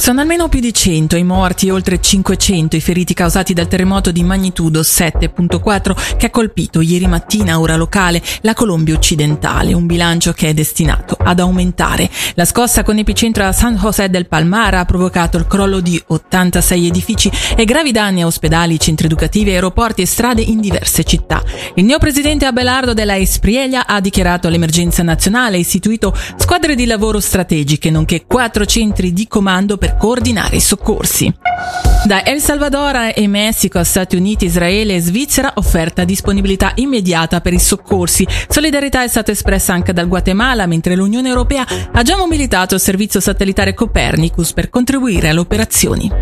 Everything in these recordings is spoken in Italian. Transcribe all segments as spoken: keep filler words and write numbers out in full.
Sono almeno più di cento i morti e oltre cinquecento i feriti causati dal terremoto di magnitudo sette virgola quattro che ha colpito ieri mattina, ora locale, la Colombia occidentale, un bilancio che è destinato ad aumentare. La scossa con epicentro a San José del Palmar ha provocato il crollo di ottantasei edifici e gravi danni a ospedali, centri educativi, aeroporti e strade in diverse città. Il neopresidente Abelardo de la Espriella ha dichiarato l'emergenza nazionale e istituito squadre di lavoro strategiche, nonché quattro centri di comando per coordinare i soccorsi. Da El Salvador e Messico a Stati Uniti, Israele e Svizzera offerta disponibilità immediata per i soccorsi. Solidarietà è stata espressa anche dal Guatemala, mentre l'Unione Europea ha già mobilitato il servizio satellitare Copernicus per contribuire alle operazioni.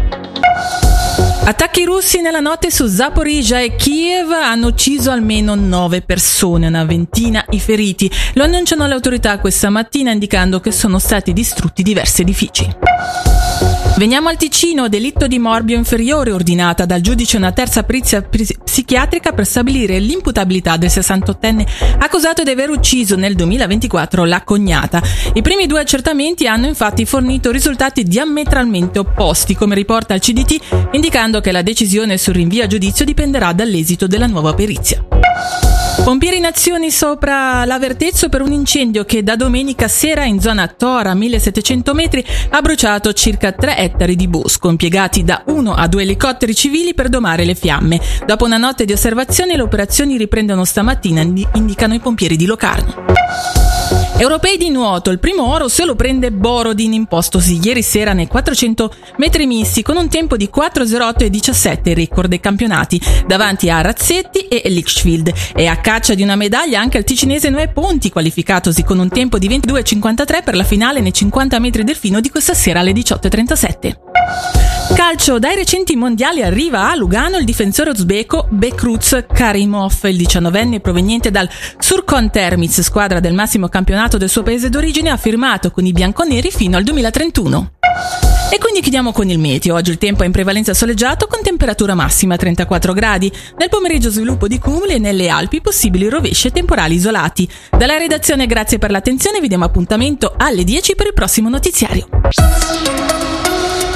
Attacchi russi nella notte su Zaporizhzhia e Kiev hanno ucciso almeno nove persone, una ventina i feriti. Lo annunciano le autorità questa mattina, indicando che sono stati distrutti diversi edifici. Veniamo al Ticino, delitto di morbio inferiore, ordinata dal giudice una terza perizia psichiatrica per stabilire l'imputabilità del sessantottenne accusato di aver ucciso nel duemilaventiquattro la cognata. I primi due accertamenti hanno infatti fornito risultati diametralmente opposti, come riporta il C D T, indicando che la decisione sul rinvio a giudizio dipenderà dall'esito della nuova perizia. Pompieri in azione sopra l'Avertezzo per un incendio che da domenica sera in zona Tora, a millesettecento metri, ha bruciato circa tre ettari di bosco, impiegati da uno a due elicotteri civili per domare le fiamme. Dopo una notte di osservazione, le operazioni riprendono stamattina, indicano i pompieri di Locarno. Europei di nuoto, il primo oro se lo prende Borodin, impostosi ieri sera nei quattrocento metri misti con un tempo di quattro zero otto e diciassette, record dei campionati, davanti a Razzetti e Lichfield. E a caccia di una medaglia anche il ticinese Noè Ponti, qualificatosi con un tempo di ventidue cinquantatré per la finale nei cinquanta metri delfino di questa sera alle diciotto e trentasette. Calcio, dai recenti mondiali arriva a Lugano il difensore uzbeko Bekruz Karimov, il diciannovenne proveniente dal Surkon Termiz, squadra del massimo campionato del suo paese d'origine, ha firmato con i bianconeri fino al duemilatrentuno. E quindi chiudiamo con il meteo. Oggi il tempo è in prevalenza soleggiato con temperatura massima trentaquattro gradi. Nel pomeriggio sviluppo di cumuli e nelle Alpi possibili rovesci e temporali isolati. Dalla redazione grazie per l'attenzione, vi diamo appuntamento alle dieci per il prossimo notiziario.